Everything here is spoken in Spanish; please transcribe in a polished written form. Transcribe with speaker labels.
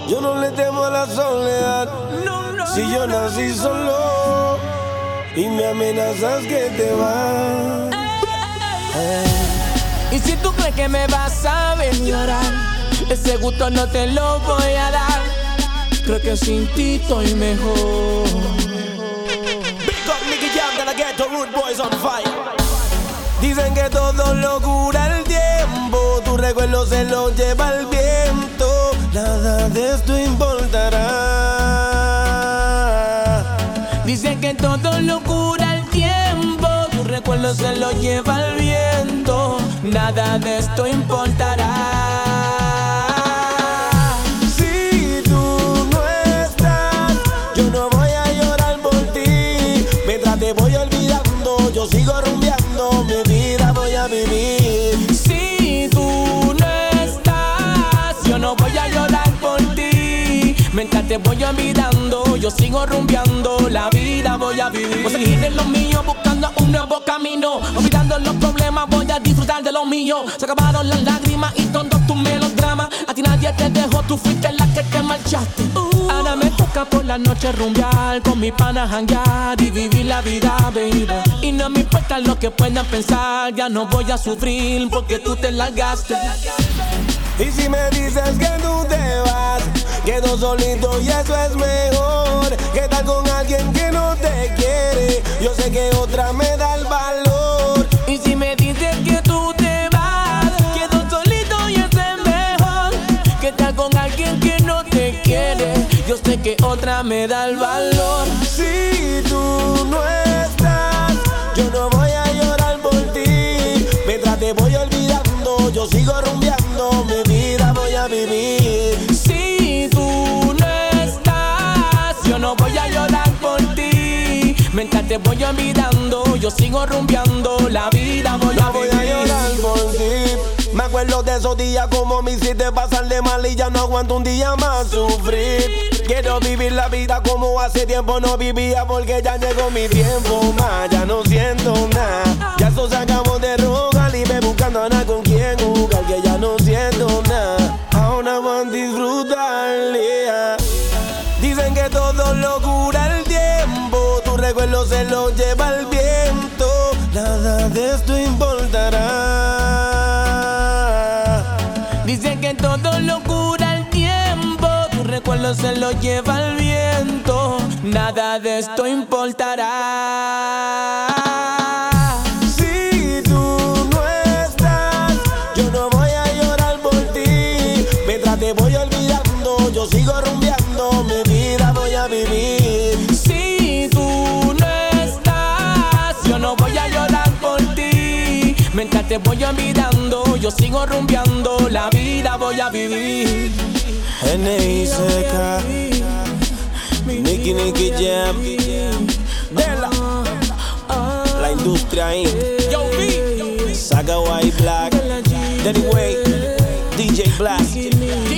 Speaker 1: Yo no le temo a la soledad. Si yo nací solo y me amenazas que te vas.
Speaker 2: Y si tú crees que me vas a ver llorar, ese gusto no te lo voy a dar. Creo que sin ti estoy mejor.
Speaker 1: Big up Nicky Jam, gonna get the Rude Boys on fire. Dicen que todo lo cura el tiempo, tu recuerdo se lo lleva el viento. Nada de esto importará.
Speaker 2: Dicen que todo lo cura el tiempo, tu recuerdo se lo lleva el viento. Nada de esto importará.
Speaker 1: Si tú no estás, yo no voy a llorar por ti. Mientras te voy olvidando, yo sigo rumbeando, mi vida voy a vivir.
Speaker 2: Si tú no estás, yo no voy a llorar por ti. Mientras te voy olvidando, yo sigo rumbeando, la vida voy a vivir. Voy a seguir en lo mío, buscando un nuevo camino. Olvidando los problemas, voy a disfrutar de lo mío. Se acabaron las lágrimas y todos tus melodramas. A ti nadie te dejó, tú fuiste la que te marchaste. Ahora me toca por la noche rumbear, con mi pana janguear y vivir la vida, baby. Y no me importa lo que puedan pensar, ya no voy a sufrir porque tú te largaste.
Speaker 1: Y si me dices que tú te vas, quedo solito y eso es mejor. ¿Qué tal con alguien que no te quiere? Yo sé que otra me da el valor.
Speaker 2: Y si me dices que tú te vas, quedo solito y eso es mejor. ¿Qué tal con alguien que no te quiere? Yo sé que otra me da el valor.
Speaker 1: Si tú no estás, yo no voy a llorar por ti. Mientras te voy olvidando, yo sigo rumbeando, mi vida voy a vivir.
Speaker 2: Si tú no estás, yo no voy a llorar por ti. Mientras te voy olvidando, yo sigo rumbeando, la vida voy a vivir.
Speaker 1: Voy a llorar por ti. Me acuerdo de esos días como me hiciste pasar de mal y ya no aguanto un día más sufrir. Quiero vivir la vida como hace tiempo no vivía, porque ya llegó mi tiempo más. Ya no siento nada, ya eso se acabó de rogar y me buscando a nada con quien jugar, que ya no siento nada. Ahora van a disfrutar, yeah. Dicen que todo lo cura el tiempo, tu recuerdo se lo lleva el viento. Nada de esto importará.
Speaker 2: Dicen que todo lo cura el tiempo, tu recuerdo se lo lleva el viento. Nada de esto importará.
Speaker 1: Si tú no estás, yo no voy a llorar por ti. Mientras te voy olvidando, yo sigo rumbeando, mi vida voy a vivir.
Speaker 2: Si tú no estás, yo no voy a llorar por ti. Mientras te voy olvidando, yo sigo rumbeando, la vida voy a vivir.
Speaker 1: N.I.C.K. Nicky Jam, Dela, la industria ahí. Saga White Black, Danny Way, DJ Blast.